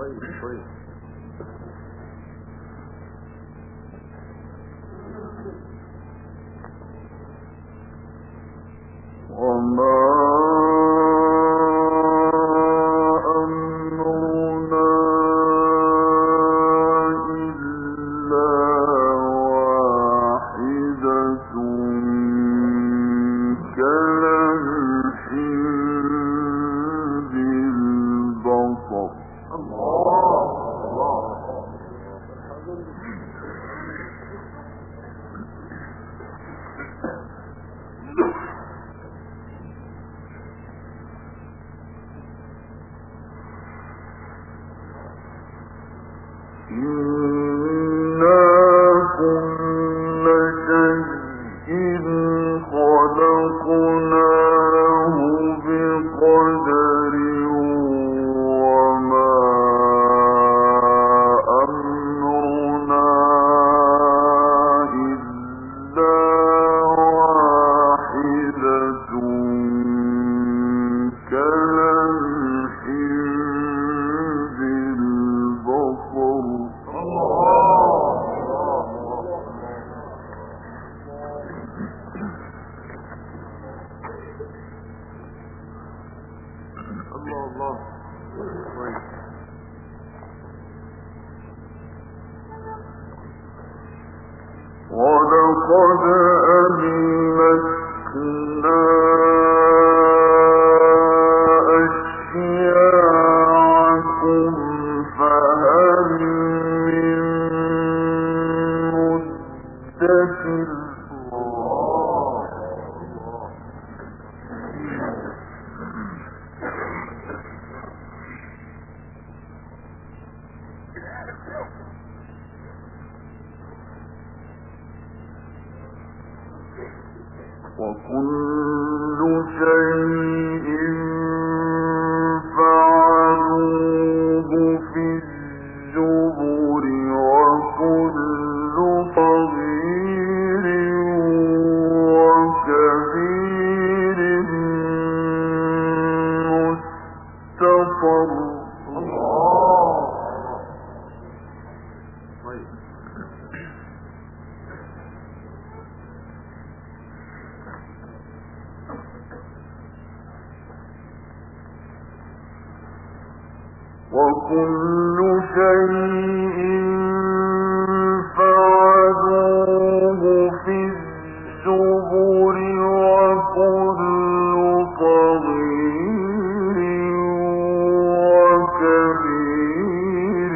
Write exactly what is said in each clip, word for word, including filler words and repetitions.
ولقد أهلكنا أشياعكم فهل من مدكر وكل شيء فعلوه في الزبر وكل صغير وكبير مستطر. وكل شيء فعلوه في الزبر وكل صغير وكبير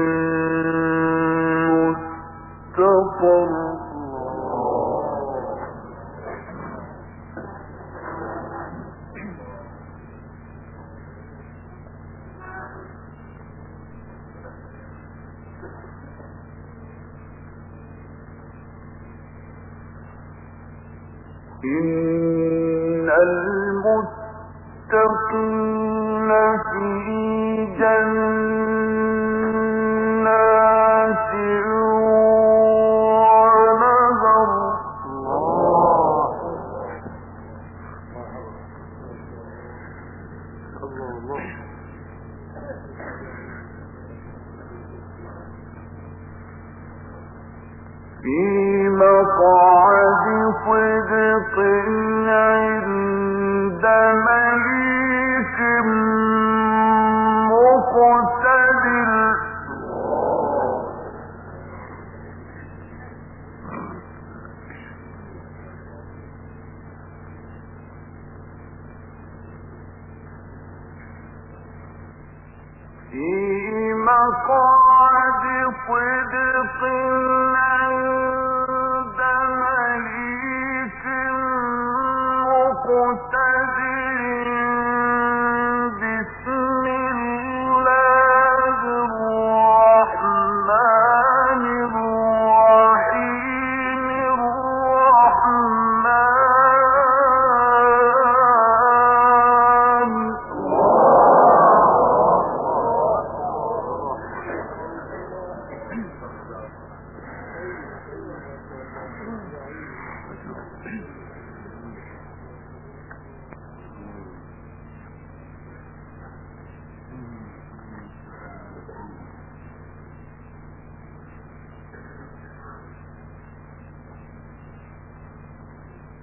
مستطر. إن المتقين في جنات ونهر. في مقعد صدق عند مليك مقتدر. في مقعد صدق عند مليك مقتدر. بسم الله الرحمن الرحيم. الرحمن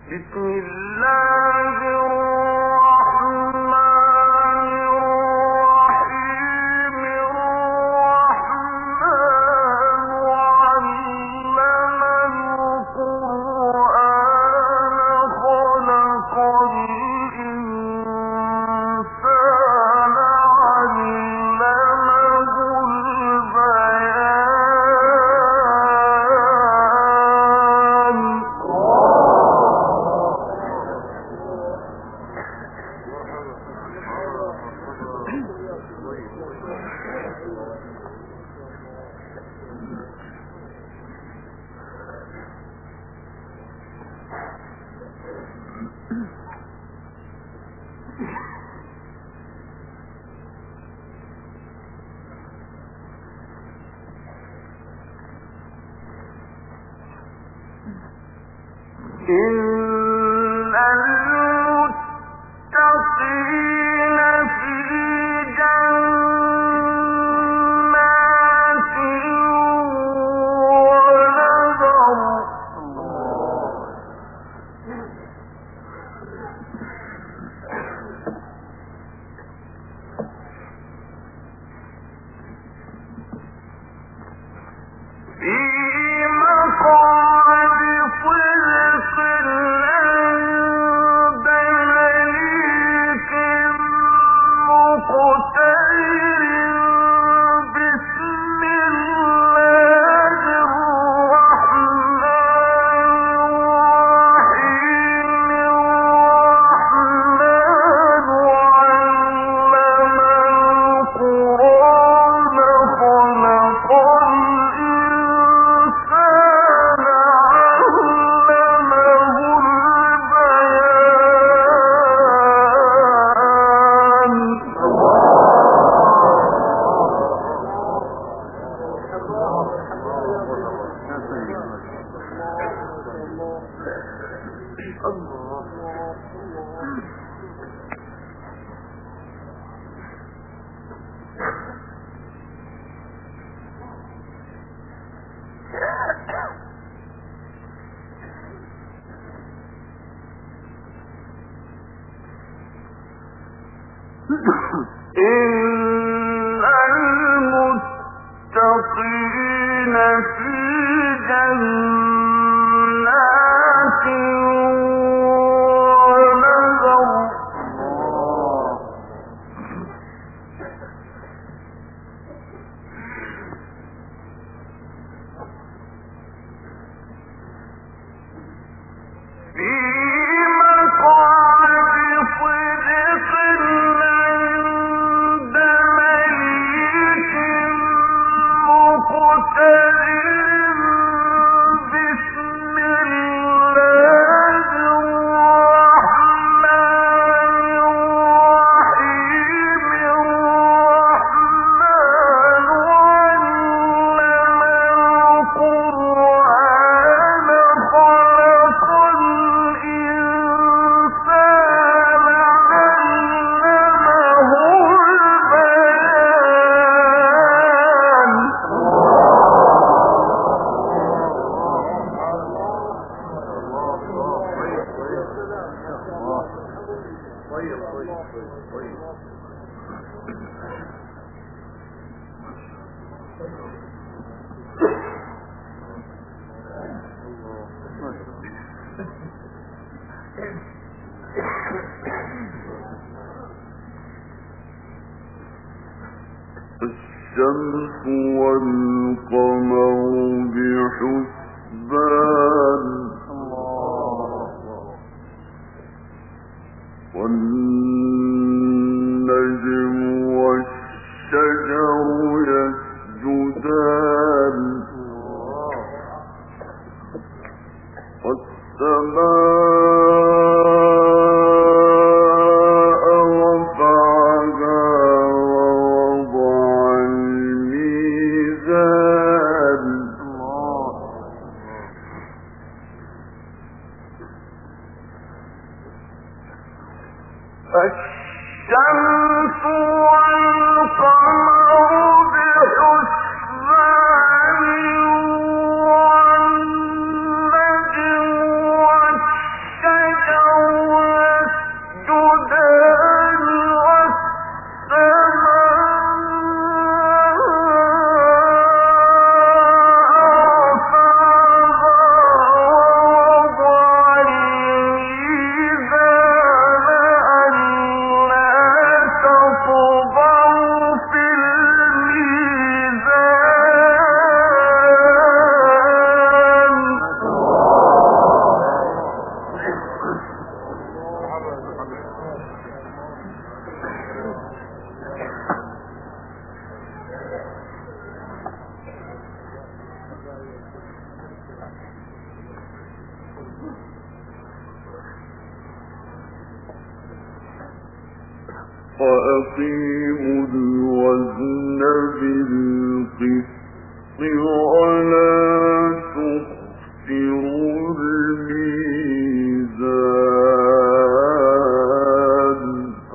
بسم الله الرحمن الرحيم الرحمن علم القرآن خلق الإنسان علمه البيان إن المتقين في جنات ونهر في مقعد صدق عند مليك مقتدر بسم الله الرحمن الرحيم الرحمن علم القرآن خلق الإنسان علمه البيان إن المتقين في جنات ونهر في مقعد صدق عند مليك مقتدر بسم الله الرحمن الرحيم الرحمن علم القرآن خلق الإنسان علمه البيان الشمس والقمر بحسبان والنجم والشجر يسجدان والسماء رفعها ووضع الميزان وأقيموا الوزن بالقسط ولا تخسروا الميزان.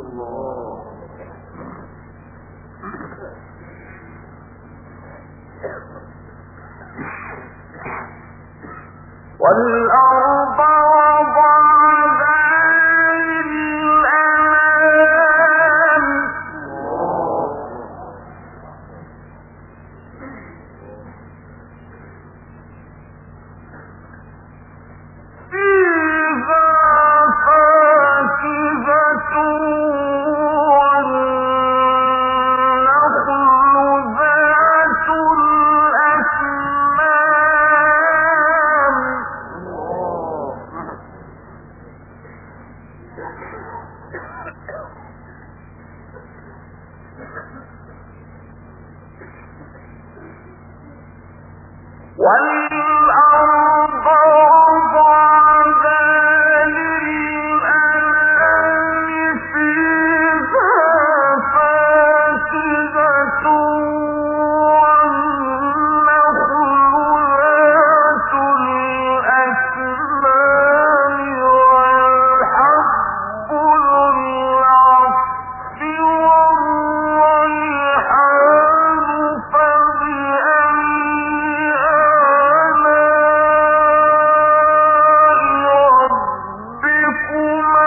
والأرض وضعها للأنام فيها فاكهة والنخل ذات الأكمام. والأرض وضعها للأنام فيها فاكهة والنخل ذات الأكمام والحب ذو العصف والريحان فبأي آلاء ربكما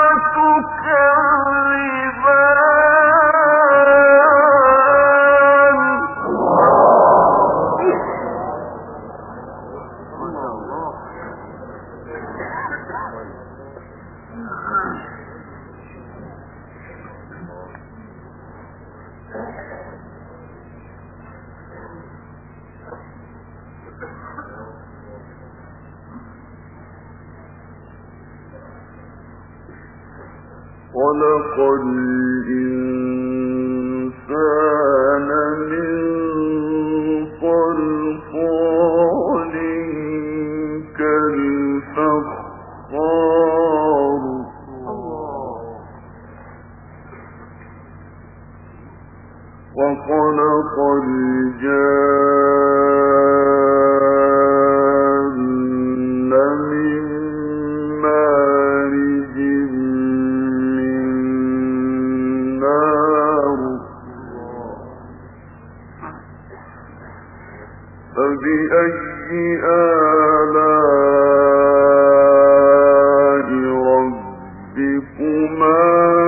خلق الإنسان من صلصال كالفخار وخلق الجان من مارج من نار فبأي آلاء ربكما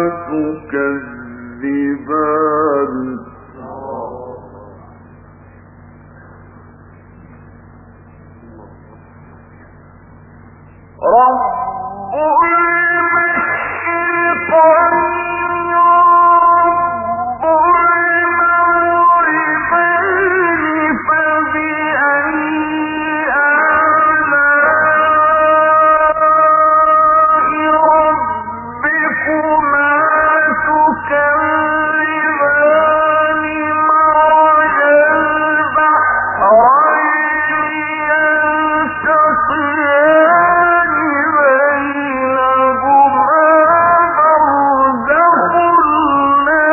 تكذبان. رب المشرقين رب المغربين فبأي آلاء ربكما تكذبان. مرج البحرين يلتقيان بينهما برزخ لا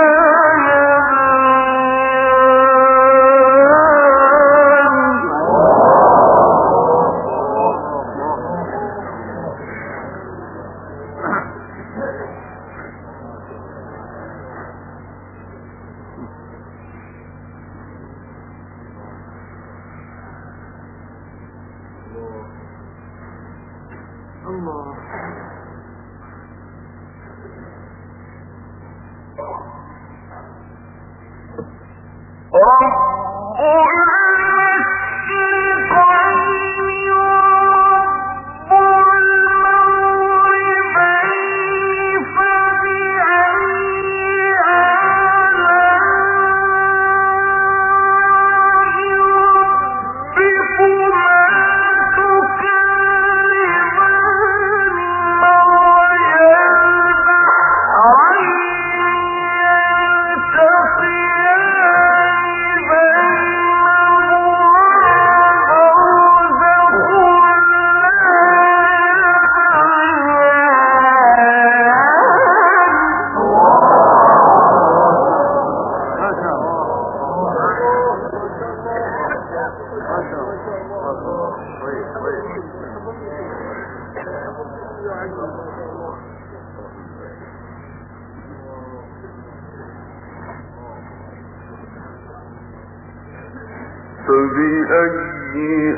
فبأي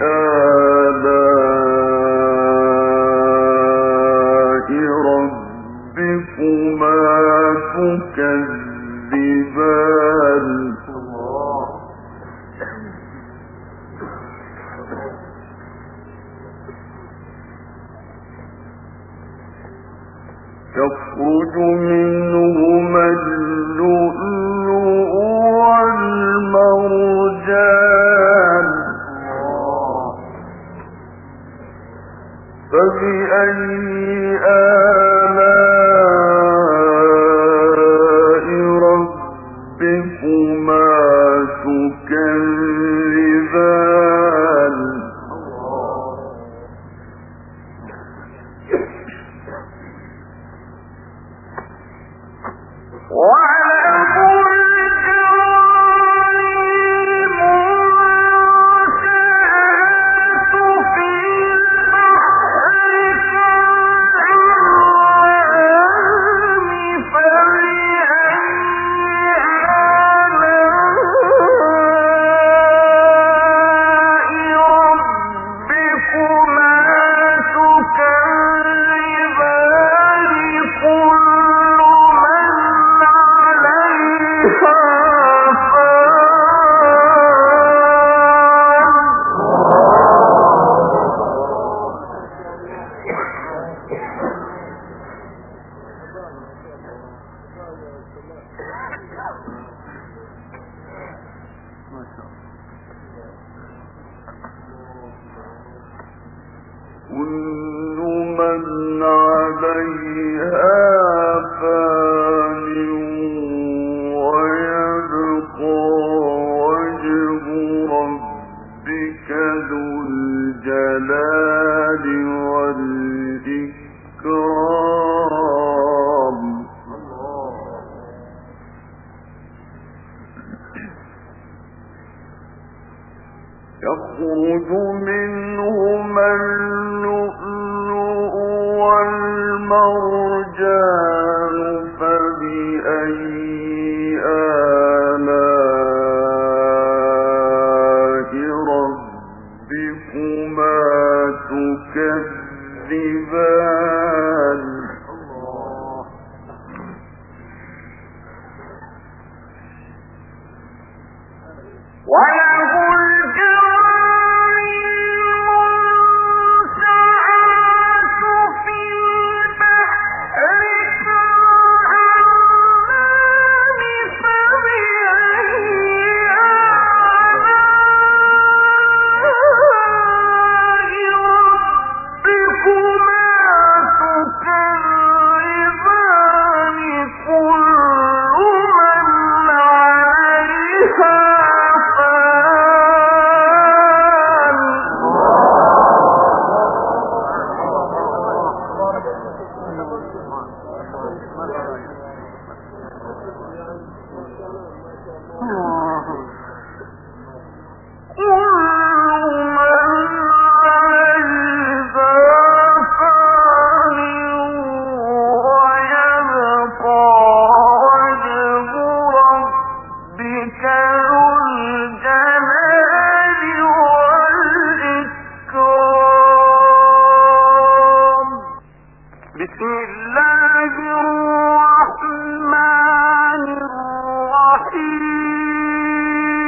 آلاء ربكما تكذبان يخرج منهما اللؤلؤ والمرجان فبأي آلاء ربكما تكذبان كل من عليها فان ويبقى وجه ربك ذو الجلال والإكرام يخرج منهما اللؤلؤ والمرجان فبأي آلاء ربكما تكذبان وله الجوار المنشآت في البحر كالأعلام فبأي آلاء ربكما تكذبان كل من عليها